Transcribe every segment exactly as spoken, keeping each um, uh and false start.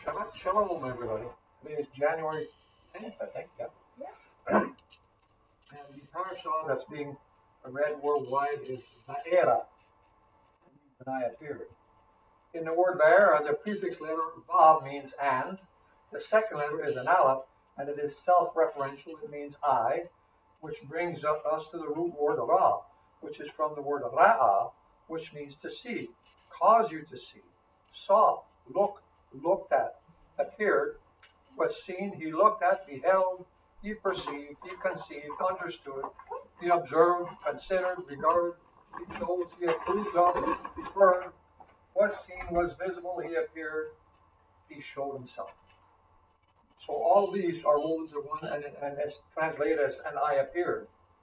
Shabbat Shalom, everybody. Today is January tenth, I think. Yeah. Yeah. And the parashah that's being read worldwide is Va'era. It means and I appeared. In the word Va'era, the prefix letter Vav means and. The second letter is an Aleph, and it is self-referential. It means I, which brings us to the root word Ra, which is from the word Ra'ah, which means to see, cause you to see, saw, look, looked at, appeared, was seen, he looked at, beheld, he perceived, he conceived, understood, he observed, considered, regarded, he chose, he approved of, preferred, was seen, was visible, he appeared, he showed himself. So all these are rolled into one and, and it's translated as and I appeared.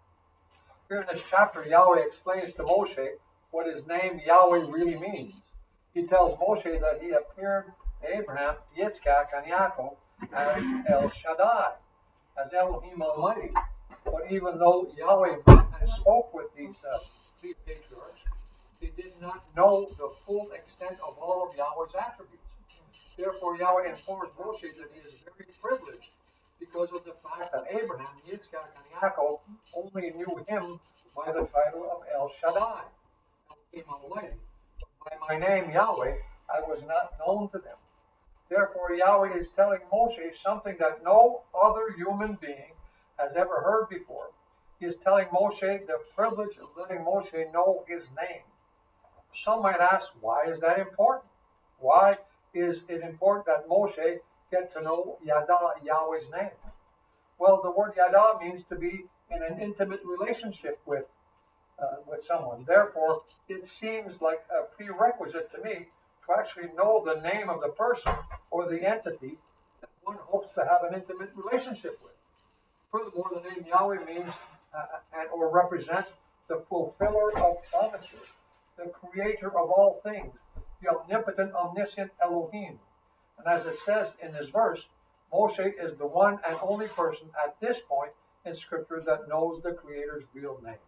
Here in this chapter, Yahweh explains to Moshe what his name Yahweh really means. He tells Moshe that he appeared to Abraham, Yitzchak, and Yaakov as El Shaddai, as Elohim Almighty. But even though Yahweh had spoke with these uh, three patriarchs, they did not know the full extent of all of Yahweh's attributes. Therefore, Yahweh informs Moshe that he is very privileged because of the fact that Abraham, Yitzchak, and Yaakov only knew him by the title of El Shaddai, Elohim Almighty. By my name, Yahweh, I was not known to them. Therefore, Yahweh is telling Moshe something that no other human being has ever heard before. He is telling Moshe the privilege of letting Moshe know his name. Some might ask, why is that important? Why is it important that Moshe get to know Yada, Yahweh's name? Well, the word Yada means to be in an intimate relationship with uh, with someone. Therefore, it seems like a prerequisite to me to actually know the name of the person or the entity that one hopes to have an intimate relationship with. Furthermore, the name Yahweh means uh, and or represents the fulfiller of promises, the creator of all things, the omnipotent, omniscient Elohim. And as it says in this verse, Moshe is the one and only person at this point in Scripture that knows the Creator's real name.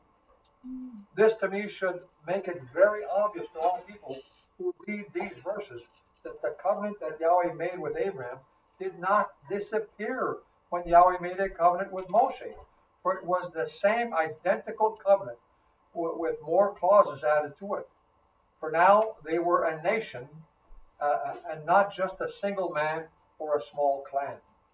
This to me should make it very obvious to all people who read these verses that the covenant that Yahweh made with Abraham did not disappear when Yahweh made a covenant with Moshe, for it was the same identical covenant with more clauses added to it. For now, they were a nation uh, and not just a single man or a small clan.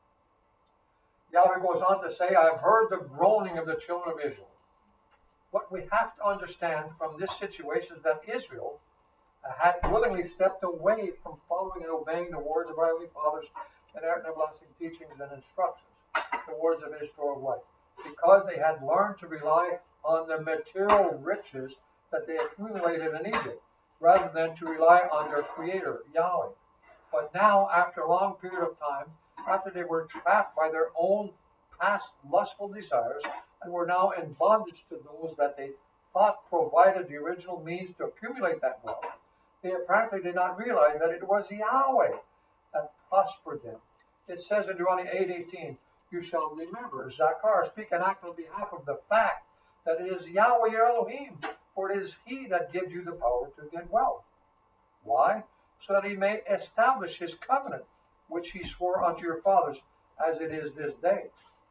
Yahweh goes on to say, I have heard the groaning of the children of Israel. What we have to understand from this situation is that Israel uh, had willingly stepped away from following and obeying the words of our Heavenly Fathers and their everlasting teachings and instructions, the words of his Torah of life, because they had learned to rely on the material riches that they accumulated in Egypt, rather than to rely on their Creator, Yahweh. But now, after a long period of time, after they were trapped by their own past lustful desires, and were now in bondage to those that they thought provided the original means to accumulate that wealth, they apparently did not realize that it was Yahweh that prospered them. It says in Deuteronomy eight eighteen, you shall remember, Zakar, speak and act on behalf of the fact that it is Yahweh your Elohim, for it is he that gives you the power to get wealth. Why? So that he may establish his covenant, which he swore unto your fathers, as it is this day.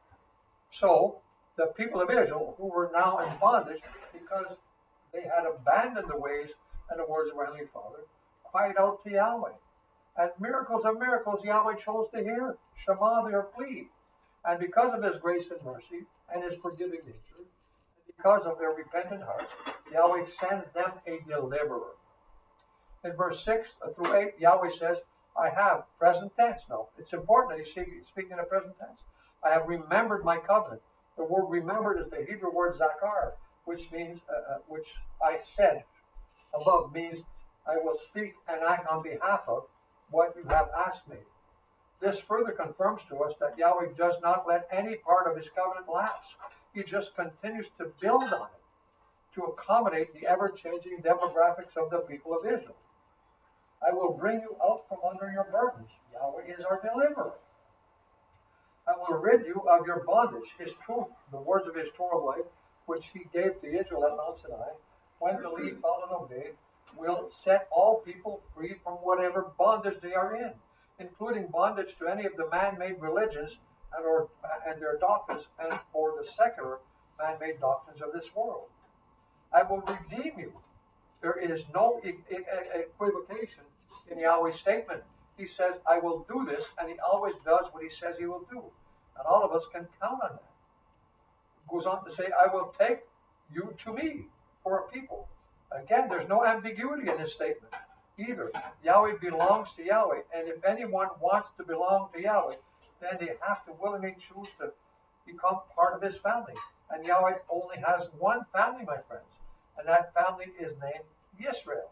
So, the people of Israel, who were now in bondage because they had abandoned the ways and the words of our Heavenly Father, cried out to Yahweh. And miracles of miracles Yahweh chose to hear. Shema their plea. And because of his grace and mercy and his forgiving nature, and because of their repentant hearts, Yahweh sends them a deliverer. In verse six through eight, Yahweh says, I have, present tense. Now, it's important that he's speaking in the present tense. I have remembered my covenant. The word remembered is the Hebrew word zakar, which means, uh, uh, which I said above, means I will speak and act on behalf of what you have asked me. This further confirms to us that Yahweh does not let any part of his covenant lapse. He just continues to build on it to accommodate the ever-changing demographics of the people of Israel. I will bring you out from under your burdens. Yahweh is our deliverer. I will rid you of your bondage. His truth, the words of his Torah of life, which he gave to Israel at Mount Sinai, when believed, followed, and obeyed, will set all people free from whatever bondage they are in. including bondage to any of the man-made religions and, or, and their doctrines and or the secular man-made doctrines of this world. I will redeem you. There is no e- e- equivocation in Yahweh's statement. He says, I will do this, and he always does what he says he will do. And all of us can count on that. Goes on to say, I will take you to me for a people. Again, there's no ambiguity in this statement either. Yahweh belongs to Yahweh, and if anyone wants to belong to Yahweh, then they have to willingly choose to become part of his family. And Yahweh only has one family, my friends, and that family is named Yisrael.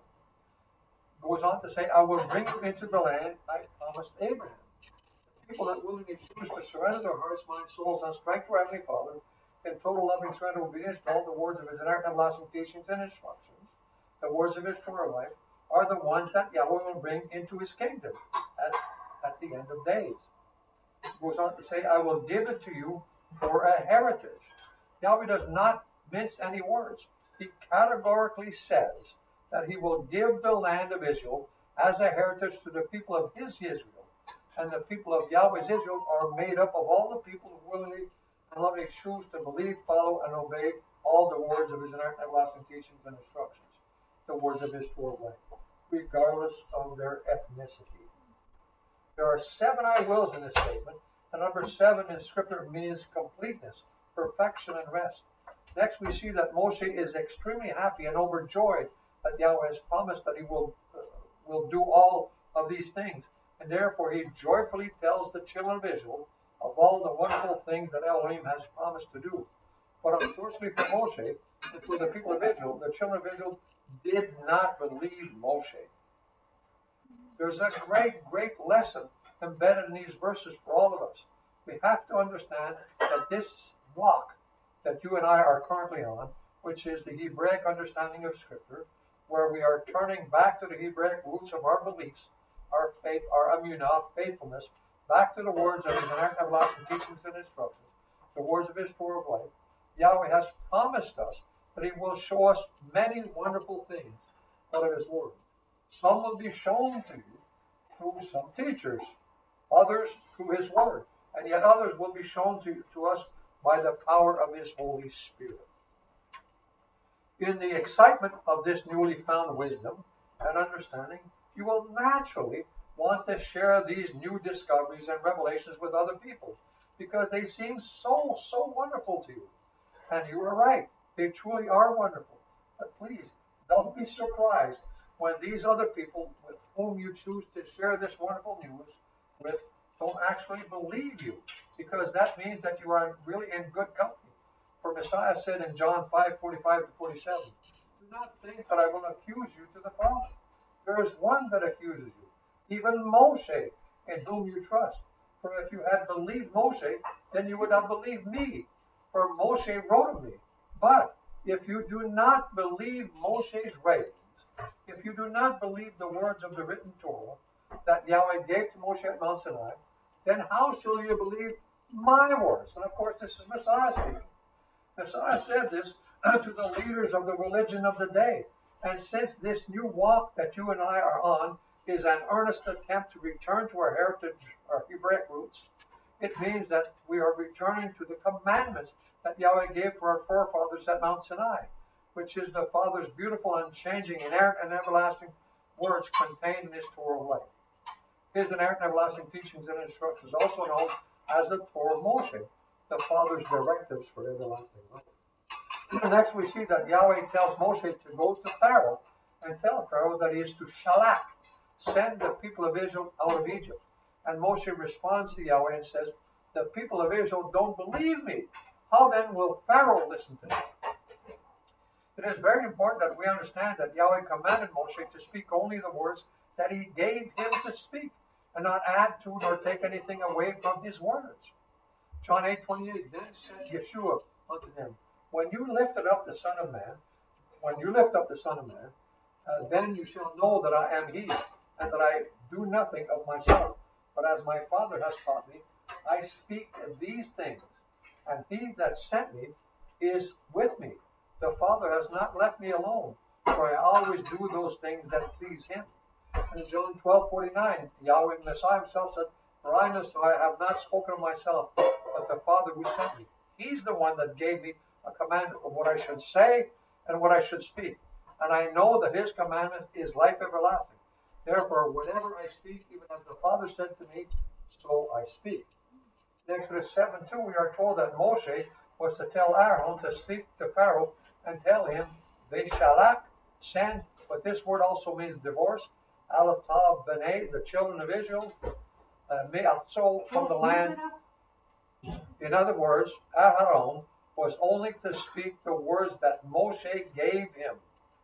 Goes on to say, I will bring you into the land I promised Abraham. People that willingly choose to surrender their hearts, minds, souls, and strength to our Heavenly Father in total loving surrender obedience to all the words of his inerrant everlasting teachings and instructions, the words of his Torah life, are the ones that Yahweh will bring into his kingdom at, at the end of days. It goes on to say, I will give it to you for a heritage. Yahweh does not mince any words. He categorically says that he will give the land of Israel as a heritage to the people of his Israel. And the people of Yahweh's Israel are made up of all the people who willingly and lovingly choose to believe, follow, and obey all the words of his inerrant everlasting teachings and instructions, the words of his Torah way, regardless of their ethnicity. There are seven I wills in this statement. The number seven in Scripture means completeness, perfection, and rest. Next, we see that Moshe is extremely happy and overjoyed that Yahweh has promised that he will, uh, will do all of these things. And therefore, he joyfully tells the children of Israel of all the wonderful things that Elohim has promised to do. But unfortunately for Moshe, and for the people of Israel, the children of Israel did not believe Moshe. There's a great, great lesson embedded in these verses for all of us. We have to understand that this walk that you and I are currently on, which is the Hebraic understanding of Scripture, where we are turning back to the Hebraic roots of our beliefs, our faith, our emunah, faithfulness, back to the words of his inerrant everlasting teachings and instructions, the words of his Torah of life. Yahweh has promised us that he will show us many wonderful things out of his word. Some will be shown to you through some teachers, others through his word, and yet others will be shown to, to us by the power of his Holy Spirit. In the excitement of this newly found wisdom and understanding, you will naturally want to share these new discoveries and revelations with other people because they seem so, so wonderful to you. And you are right. They truly are wonderful. But please, don't be surprised when these other people with whom you choose to share this wonderful news with don't actually believe you, because that means that you are really in good company. For Messiah said in John five, forty-five to forty-seven, do not think that I will accuse you to the Father. There is one that accuses you, even Moshe, in whom you trust. For if you had believed Moshe, then you would have believed me, for Moshe wrote of me. But if you do not believe Moshe's writings, if you do not believe the words of the written Torah that Yahweh gave to Moshe at Mount Sinai, then how shall you believe my words? And of course, this is Messiah speaking. Messiah said this to the leaders of the religion of the day. And since this new walk that you and I are on is an earnest attempt to return to our heritage, our Hebraic roots, it means that we are returning to the commandments that Yahweh gave to our forefathers at Mount Sinai, which is the Father's beautiful, unchanging, inerrant, and everlasting words contained in his Torah of life. His inerrant and everlasting teachings and instructions, also known as the Torah of Moshe, the Father's directives for everlasting life. Next, we see that Yahweh tells Moshe to go to Pharaoh and tell Pharaoh that he is to shalak, send the people of Israel out of Egypt. And Moshe responds to Yahweh and says, the people of Israel don't believe me. How then will Pharaoh listen to me? It is very important that we understand that Yahweh commanded Moshe to speak only the words that he gave him to speak, and not add to nor take anything away from his words. John eight twenty-eight, then said Yeshua unto him, when you lifted up the Son of Man, when you lift up the Son of Man, uh, then you shall know that I am he, and that I do nothing of myself, but as my Father has taught me, I speak these things, and he that sent me is with me. The Father has not left me alone, for I always do those things that please him. In John twelve forty-nine, Yahweh Messiah himself said, "For I know, so I have not spoken of myself, but the Father who sent me. He's the one that gave me a commandment of what I should say and what I should speak. And I know that his commandment is life everlasting. Therefore, whenever I speak, even as the Father said to me, so I speak." In Exodus seven two, we are told that Moshe was to tell Aaron to speak to Pharaoh and tell him, "Veshalak, send," but this word also means divorce. Aleph Tav B'nai, the children of Israel, uh, Me'atzo, from the land. In other words, Aaron was only to speak the words that Moshe gave him,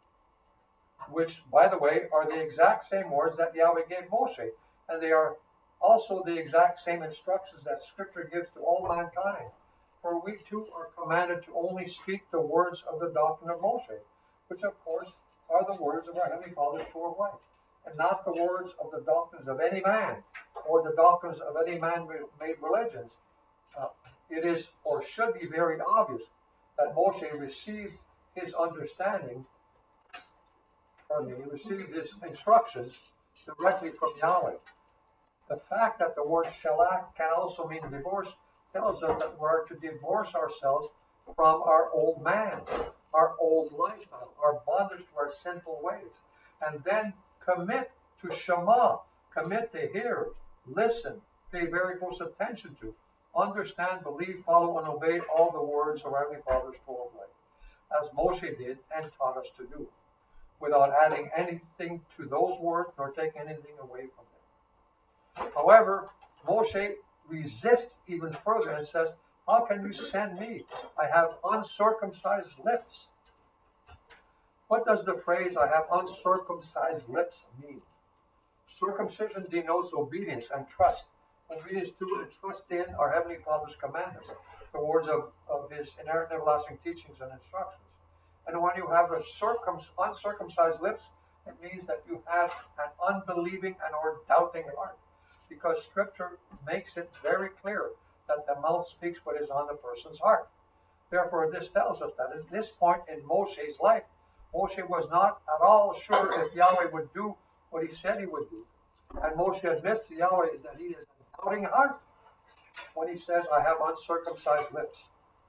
which, by the way, are the exact same words that Yahweh gave Moshe, and they are also the exact same instructions that Scripture gives to all mankind. For we too are commanded to only speak the words of the doctrine of Moshe, which of course are the words of our Heavenly Father's true of life, and not the words of the doctrines of any man, or the doctrines of any man-made religions. Uh, it is, or should be, very obvious that Moshe received his understanding, pardon me, he received his instructions directly from Yahweh. The fact that the word shalak can also mean divorce tells us that we are to divorce ourselves from our old man, our old lifestyle, our bondage to our sinful ways, and then commit to Shema, commit to hear, listen, pay very close attention to, understand, believe, follow, and obey all the words of our Heavenly Father's Torah of life, as Moshe did and taught us to do, without adding anything to those words nor taking anything away from them. However, Moshe resists even further and says, "How can you send me? I have uncircumcised lips." What does the phrase, "I have uncircumcised lips," mean? Circumcision denotes obedience and trust. Obedience to and trust in our Heavenly Father's commandments, the words of, of His inerrant everlasting teachings and instructions. And when you have a circum, uncircumcised lips, it means that you have an unbelieving and or doubting heart, because Scripture makes it very clear that the mouth speaks what is on the person's heart. Therefore, this tells us that at this point in Moshe's life, Moshe was not at all sure if Yahweh would do what he said he would do. And Moshe admits to Yahweh that he is a doubting heart when he says, "I have uncircumcised lips."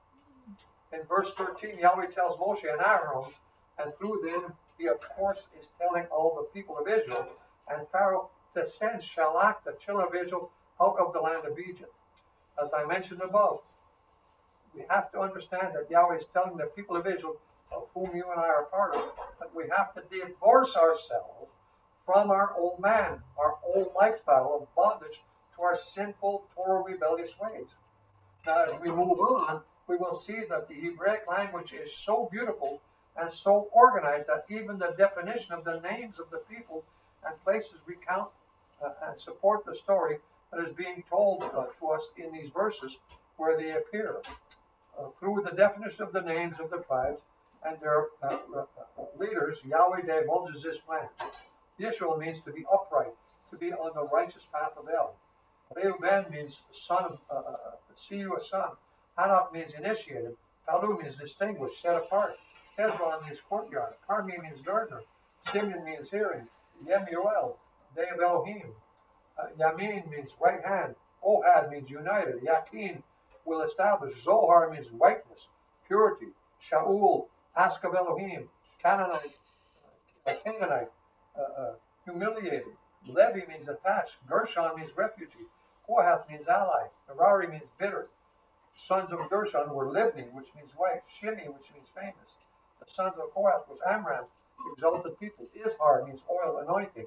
In verse thirteen, Yahweh tells Moshe and Aaron, and through them, he of course is telling all the people of Israel and Pharaoh to send Shalak, the children of Israel, out of the land of Egypt. As I mentioned above, we have to understand that Yahweh is telling the people of Israel, of whom you and I are part of, that we have to divorce ourselves from our old man, our old lifestyle of bondage to our sinful, Torah rebellious ways. Now, as we move on, we will see that the Hebraic language is so beautiful and so organized that even the definition of the names of the people and places recount uh, and support the story that is being told uh, to us in these verses where they appear. Uh, through the definition of the names of the tribes and their uh, uh, leaders, Yahweh divulges this plan. Yisrael means to be upright, to be on the righteous path of El. Reuben means son of, uh, uh, see you a son. Hanok means initiated. Palu means distinguished, set apart. Hezron means courtyard. Carmi means gardener. Simeon means hearing. Yemuel, day of Elohim. Uh, Yamin means right hand. Ohad means united. Yakin will establish. Zohar means whiteness, purity. Shaul, ask of Elohim. Canaanite, uh, Canaanite, uh, uh, humiliated. Levi means attached. Gershon means refugee. Kohath means ally. Merari means bitter. Sons of Gershon were Libni, which means white. Shimi, which means famous. The sons of Kohath was Amram, exalted people. Izhar means oil, anointing.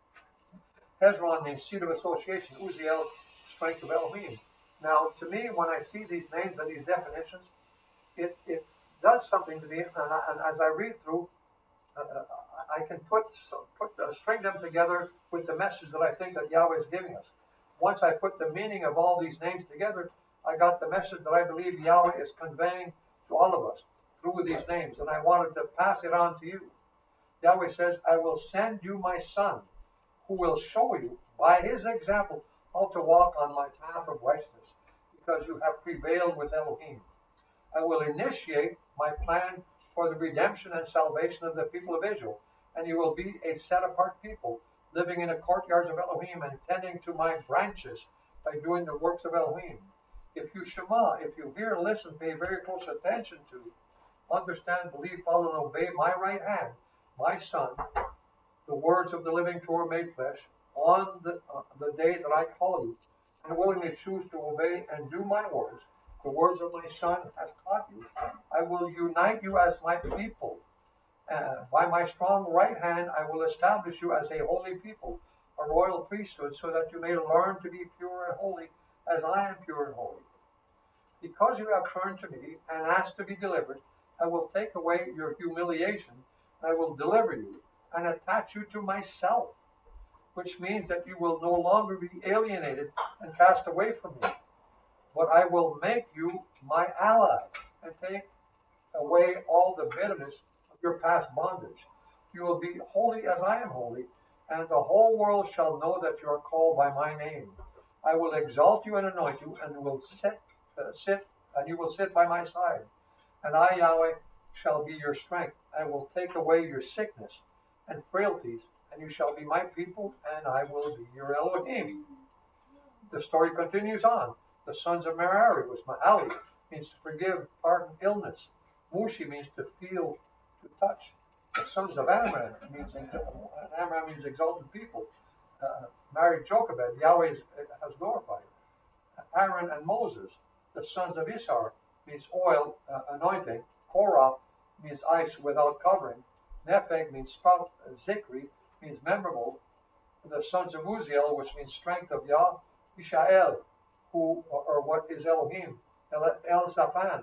Hezron means seat of association. Uziel, strength of Elohim. Now, to me, when I see these names and these definitions, it, it does something to me. And, I, and as I read through, uh, I can put put uh, string them together with the message that I think that Yahweh is giving us. Once I put the meaning of all these names together, I got the message that I believe Yahweh is conveying to all of us through these names, and I wanted to pass it on to you. Yahweh says, "I will send you my son, who will show you by his example how to walk on my path of righteousness, because you have prevailed with Elohim. I will initiate my plan for the redemption and salvation of the people of Israel, and you will be a set-apart people living in the courtyards of Elohim and tending to my branches by doing the works of Elohim. If you Shema, if you hear, listen, pay very close attention to, understand, believe, follow, and obey my right hand, my son, the words of the living Torah made flesh, on the, uh, the day that I call you, and willingly choose to obey and do my words, the words of my son has taught you, I will unite you as my people. Uh, by my strong right hand, I will establish you as a holy people, a royal priesthood, so that you may learn to be pure and holy as I am pure and holy. Because you have turned to me and asked to be delivered, I will take away your humiliation, and I will deliver you and attach you to myself, which means that you will no longer be alienated and cast away from me. But I will make you my ally and take away all the bitterness of your past bondage. You will be holy as I am holy, and the whole world shall know that you are called by my name. I will exalt you and anoint you, and will sit, uh, sit, and you will sit by my side. And I, Yahweh, shall be your strength. I will take away your sickness and frailties, and you shall be my people, and I will be your Elohim. The story continues on. The sons of Merari was Mahali, means to forgive, pardon, illness. Mushi means to feel, to touch. The sons of Amram means Amram means exalted people. Uh, married Jochebed, Yahweh has glorified. Aaron and Moses, the sons of Issachar, means oil, uh, anointing. Korah means ice without covering. Nepheg means sprout. Zikri means memorable. The sons of Uziel, which means strength of Yah. Mishael, who or what is Elohim. El, El Zaphan,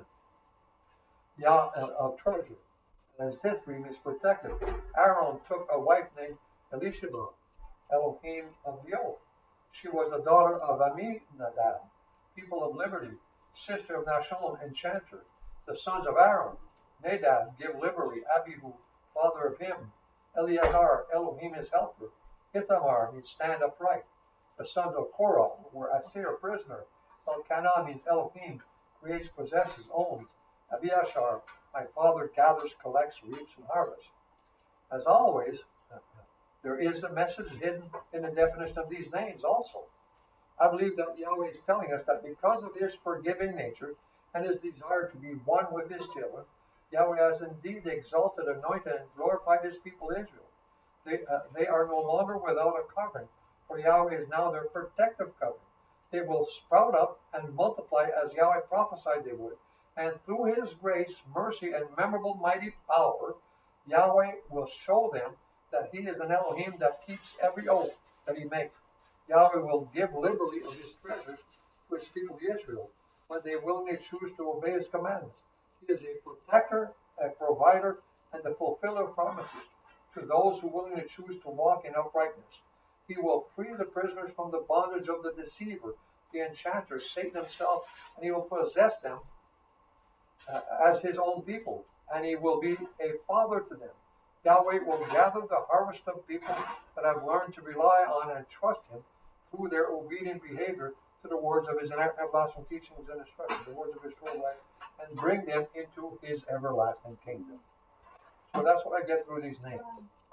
Yah of treasure. And Zithri means protected. Aaron took a wife named Elisheba, Elohim of the oath. She was the daughter of Aminadab, people of liberty, sister of Nashon, enchanter. The sons of Aaron, Nadab, give liberally. Abihu, father of him. Eleazar, Elohim his helper. Ithamar means stand upright. The sons of Korah were Asir, prisoner. Elkanah means Elohim, creates, possesses, owns. Abiashar, my father gathers, collects, reaps, and harvests. As always, there is a message hidden in the definition of these names also. I believe that Yahweh is telling us that because of his forgiving nature and his desire to be one with his children, Yahweh has indeed exalted, anointed, and glorified his people Israel. They, uh, they are no longer without a covering, for Yahweh is now their protective covering. They will sprout up and multiply as Yahweh prophesied they would, and through his grace, mercy, and memorable mighty power, Yahweh will show them that he is an Elohim that keeps every oath that he makes. Yahweh will give liberally of his treasures to his people Israel when they willingly choose to obey his commandments. He is a protector, a provider, and the fulfiller of promises to those who willingly choose to walk in uprightness. He will free the prisoners from the bondage of the deceiver, the enchanter, Satan himself, and he will possess them uh, as his own people, and he will be a father to them. Yahweh will gather the harvest of people that have learned to rely on and trust him through their obedient behavior to the words of his everlasting teachings and instructions, the words of his Torah life, and bring them into his everlasting kingdom. So that's what I get through these names.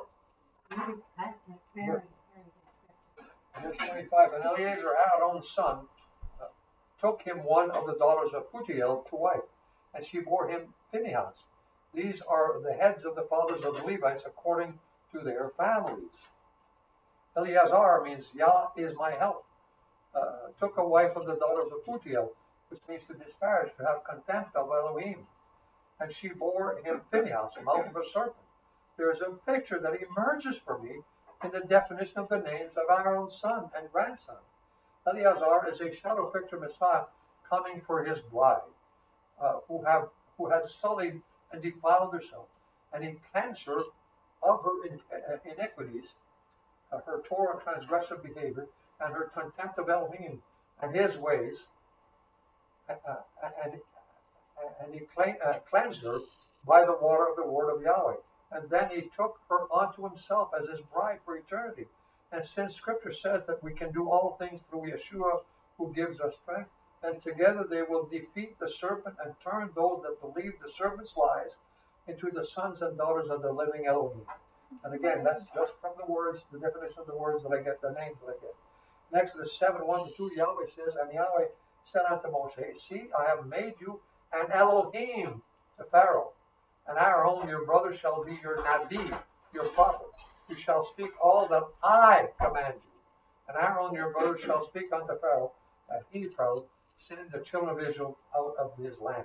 Verse twenty-five, and Eleazar, Aaron's son, uh, took him one of the daughters of Putiel to wife, and she bore him Phinehas. These are the heads of the fathers of the Levites according to their families. Eleazar means Yah is my help. Uh, took a wife of the daughters of Putiel, which means to disparage, to have contempt of Elohim. And she bore him Phinehas, mouth of a serpent. There is a picture that emerges for me in the definition of the names of Aaron's son and grandson. Eleazar is a shadow picture of Messiah coming for his bride, uh, who have who had sullied and defiled herself, and he cleansed her of her in, uh, iniquities, uh, her Torah transgressive behavior, and her contempt of Elohim and his ways, uh, and, and he cle- uh, cleansed her by the water of the word of Yahweh. And then he took her unto himself as his bride for eternity. And since Scripture says that we can do all things through Yeshua, who gives us strength, and together they will defeat the serpent and turn those that believe the serpent's lies into the sons and daughters of the living Elohim. And again, that's just from the words, the definition of the words that I get, the names that I get. In Exodus seven, one to two, Yahweh says, and Yahweh said unto Moshe, see, I have made you an Elohim to Pharaoh, and Aaron, your brother, shall be your Nabi, your prophet. You shall speak all that I command you. And Aaron, your brother, shall speak unto Pharaoh, that he, Pharaoh, send the children of Israel out of his land.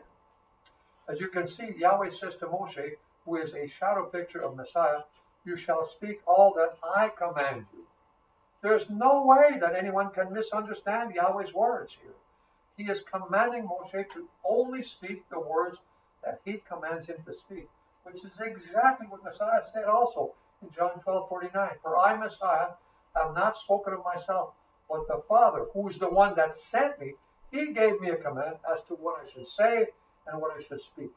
As you can see, Yahweh says to Moshe, who is a shadow picture of Messiah, you shall speak all that I command you. There's no way that anyone can misunderstand Yahweh's words here. He is commanding Moshe to only speak the words that he commands him to speak, which is exactly what Messiah said also in John twelve forty-nine. For I, Messiah, have not spoken of myself, but the Father, who is the one that sent me, he gave me a command as to what I should say and what I should speak.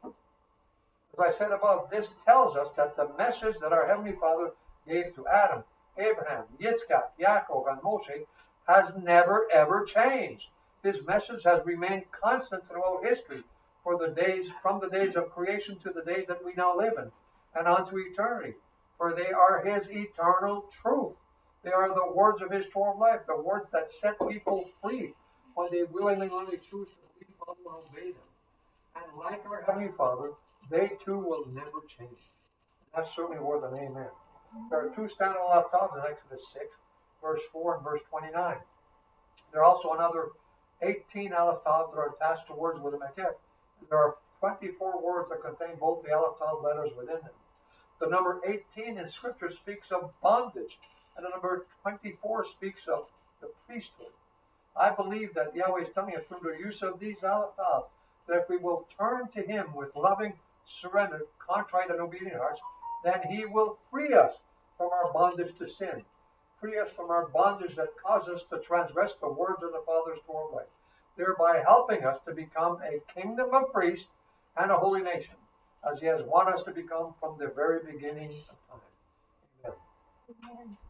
As I said above, this tells us that the message that our Heavenly Father gave to Adam, Abraham, Yitzchak, Yaakov, and Moshe has never ever changed. His message has remained constant throughout history, for the days from the days of creation to the days that we now live in, and unto eternity. For they are his eternal truth. They are the words of his Torah of life, the words that set people free when they willingly only choose to believe, follow, and obey them. And like our Heavenly Father, they too will never change. That's certainly worth an amen. There are two standalone Haftarahs in Exodus six, verse four and verse twenty-nine. There are also another eighteen Aleph Tav that are attached to words with a Mekef. There are twenty-four words that contain both the Aleph Tav letters within them. The number eighteen in Scripture speaks of bondage, and the number twenty-four speaks of the priesthood. I believe that Yahweh is telling us through the use of these Aleph Tav that if we will turn to him with loving, surrendered, contrite, and obedient hearts, then he will free us from our bondage to sin. Free us from our bondage that causes us to transgress the words of the Father's Torah way, thereby helping us to become a kingdom of priests and a holy nation, as he has wanted us to become from the very beginning of time. Amen. Amen.